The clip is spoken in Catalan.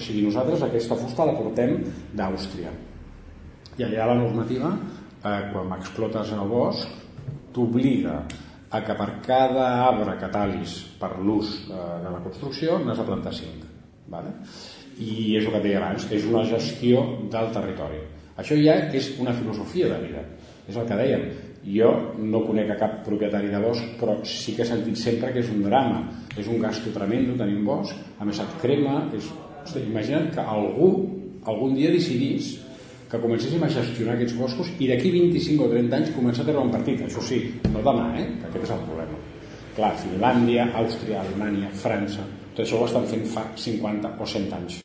sigui, nosaltres aquesta fusta la portem d'Àustria i allà la normativa, quan explotes el bosc, t'obliga a que per cada arbre que talis per l'ús de la construcció n'has de plantar 5, vale? I és el que et deia abans, és una gestió del territori. Això ja és una filosofia de vida, és el que dèiem. Jo no conec a cap propietari de bosc, però sí que he sentit sempre que és un drama, és un gasto tremendo tenir un bosc, a més et crema. Imagina't que algú algun dia decidís que comencéssim a gestionar aquests boscos i d'aquí 25 o 30 anys començar a treure un partit. Això sí, no demà, que aquest és el problema. Clar, Finlàndia, Àustria, Alemanya, França, tot això ho estan fent fa 50 o 100 anys.